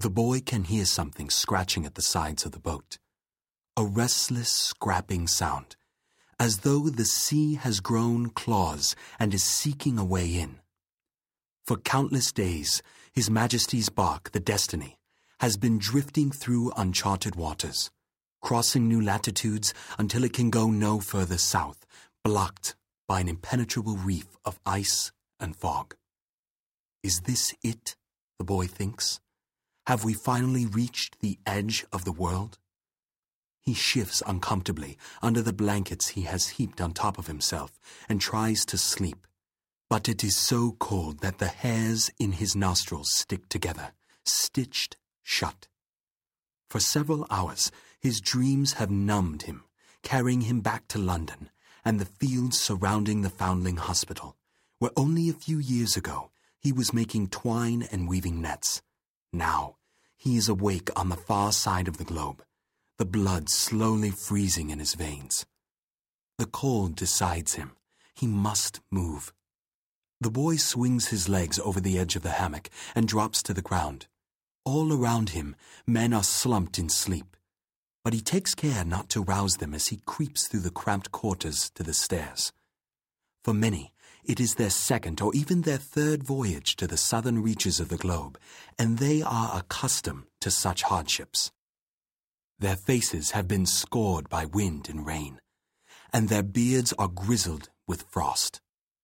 the boy can hear something scratching at the sides of the boat. A restless, scrapping sound, as though the sea has grown claws and is seeking a way in. For countless days, His Majesty's bark, the Destiny, has been drifting through uncharted waters, crossing new latitudes until it can go no further south, blocked by an impenetrable reef of ice and fog. Is this it, the boy thinks? Have we finally reached the edge of the world? He shifts uncomfortably under the blankets he has heaped on top of himself and tries to sleep. But it is so cold that the hairs in his nostrils stick together, stitched shut. For several hours, his dreams have numbed him, carrying him back to London and the fields surrounding the Foundling Hospital, where only a few years ago he was making twine and weaving nets. Now, he is awake on the far side of the globe, the blood slowly freezing in his veins. The cold decides him. He must move. The boy swings his legs over the edge of the hammock and drops to the ground. All around him, men are slumped in sleep, but he takes care not to rouse them as he creeps through the cramped quarters to the stairs. For many, it is their second or even their third voyage to the southern reaches of the globe, and they are accustomed to such hardships. Their faces have been scored by wind and rain, and their beards are grizzled with frost.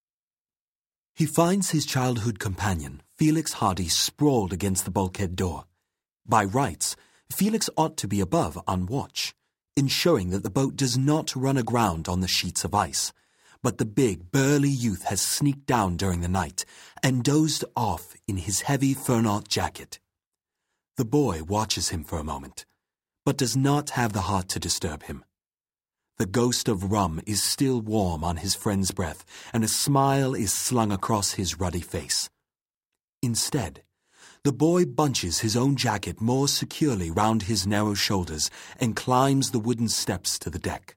He finds his childhood companion, Felix Hardy, sprawled against the bulkhead door. By rights, Felix ought to be above on watch, ensuring that the boat does not run aground on the sheets of ice. But the big, burly youth has sneaked down during the night and dozed off in his heavy fur-knot jacket. The boy watches him for a moment, but does not have the heart to disturb him. The ghost of rum is still warm on his friend's breath, and a smile is slung across his ruddy face. Instead, the boy bunches his own jacket more securely round his narrow shoulders and climbs the wooden steps to the deck.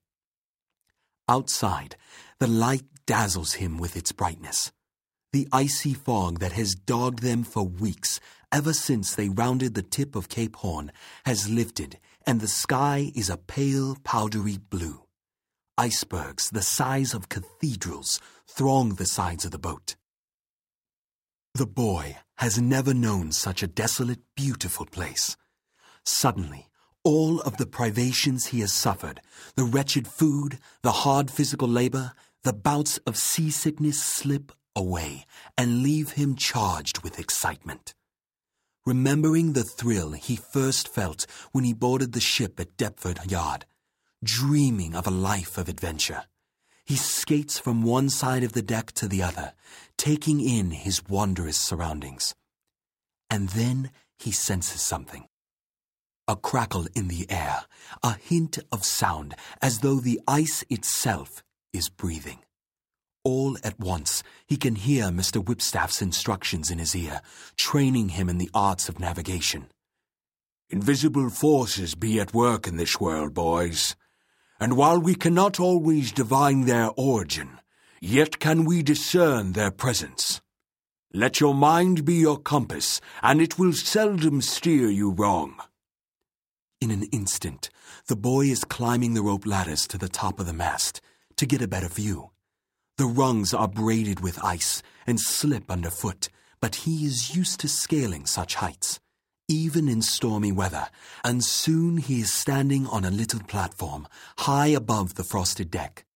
Outside, the light dazzles him with its brightness. The icy fog that has dogged them for weeks, ever since they rounded the tip of Cape Horn, has lifted, and the sky is a pale, powdery blue. Icebergs the size of cathedrals throng the sides of the boat. The boy has never known such a desolate, beautiful place. Suddenly, all of the privations he has suffered, the wretched food, the hard physical labor, the bouts of seasickness slip away and leave him charged with excitement. Remembering the thrill he first felt when he boarded the ship at Deptford Yard, dreaming of a life of adventure, he skates from one side of the deck to the other, taking in his wondrous surroundings. And then he senses something. A crackle in the air, a hint of sound, as though the ice itself is breathing. All at once, he can hear Mr. Whipstaff's instructions in his ear, training him in the arts of navigation. "Invisible forces be at work in this world, boys, and while we cannot always divine their origin, yet can we discern their presence. Let your mind be your compass, and it will seldom steer you wrong." In an instant, the boy is climbing the rope ladders to the top of the mast to get a better view. The rungs are braided with ice and slip underfoot, but he is used to scaling such heights, even in stormy weather, and soon he is standing on a little platform high above the frosted deck.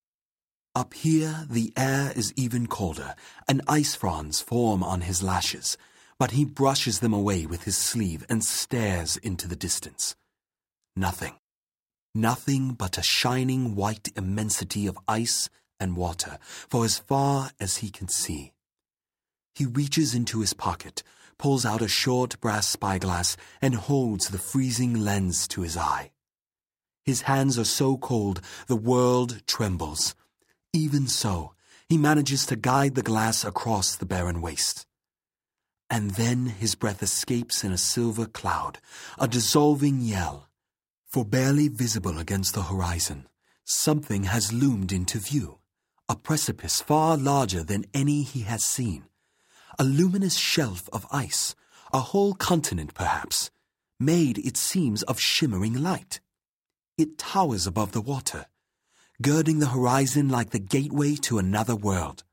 Up here, the air is even colder, and ice fronds form on his lashes, but he brushes them away with his sleeve and stares into the distance. Nothing. Nothing but a shining white immensity of ice and water for as far as he can see. He reaches into his pocket, pulls out a short brass spyglass, and holds the freezing lens to his eye. His hands are so cold the world trembles. Even so, he manages to guide the glass across the barren waste. And then his breath escapes in a silver cloud, a dissolving yell. For barely visible against the horizon, something has loomed into view, a precipice far larger than any he has seen, a luminous shelf of ice, a whole continent perhaps, made, it seems, of shimmering light. It towers above the water, girding the horizon like the gateway to another world.